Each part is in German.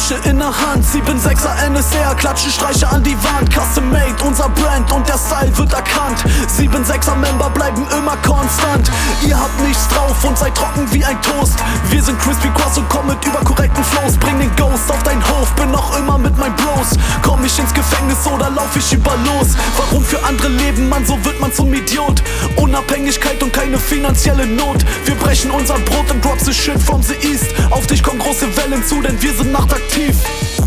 Flasche in der Hand, 7-6er NSR, klatschen Streiche an die Wand. Custom made, unser Brand und der Style wird erkannt. 7-6er Member bleiben immer konstant. Ihr habt nichts drauf und seid trocken wie ein Toast. Wir sind Crispy Cross und kommen mit überkorrekten Flows. Bring den Ghost auf dein Hof, bin auch immer mit meinen Bros. Komm ich ins Gefängnis oder lauf ich über los? Warum für andere leben, man, so wird man zum Idiot. Unabhängigkeit und keine finanzielle Not. Wir brechen unser Brot und drop the shit from the east. Auf dich kommen große Wellen zu, denn wir sind nachtaktiv.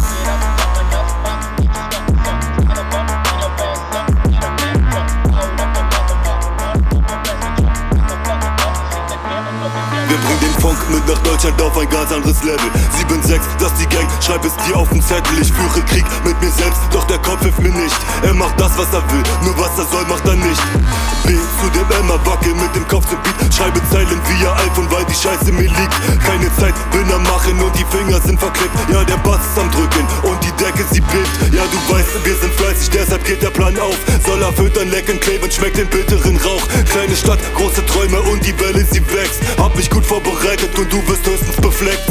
Wir bringen den Funk mit nach Deutschland auf ein ganz anderes Level. 7-6, das die Gang, schreib es dir auf den Zettel. Ich führe Krieg mit mir selbst, doch der Kopf hilft mir nicht. Er macht das, was er will, nur was er soll, macht er nicht. B zu dem M, wackel mit dem Kopf zum Beat. Schreibe Zeilen wie ein iPhone, weil die Scheiße mir liegt. Keine Zeit, bin am Machen und die Finger sind verklebt. Ja, der Bass ist am Drücken und die Decke, sie bebt. Ja, du weißt, wir sind fleißig, deshalb geht der Plan auf. Soll er füttern, lecken, kleben, schmeckt den bitteren Rauch. Kleine Stadt, große Träume und die Welle, sie wächst. Hab mich gut vorbereitet und du wirst höchstens befleckt.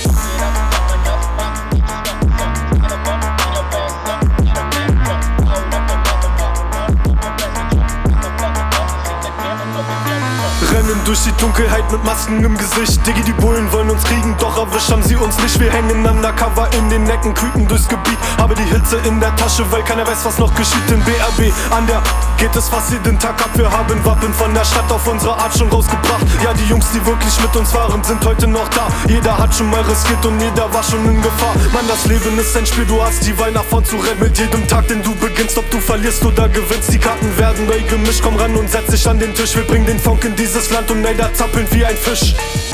Rennen durch die Dunkelheit mit Masken im Gesicht. Diggi, die Bullen wollen uns kriegen, doch erwischt haben sie uns nicht. Wir hängen undercover in den Necken, creepen durchs Gebiet. Habe die Hitze in der Tasche, weil keiner weiß, was noch geschieht. In BRB, an der geht es fast jeden Tag ab. Wir haben Wappen von der Stadt auf unsere Art schon rausgebracht. Ja, die Jungs, die wirklich mit uns waren, sind heute noch da. Jeder hat schon mal riskiert und jeder war schon in Gefahr. Mann, das Leben ist ein Spiel, du hast die Wahl nach vorn zu rennen. Mit jedem Tag, den du beginnst, ob du verlierst oder gewinnst. Die Karten werden neu gemischt, komm ran und setz dich an den Tisch. Wir bringen den Funk in dieses Land und ey, da zappeln wie ein Fisch.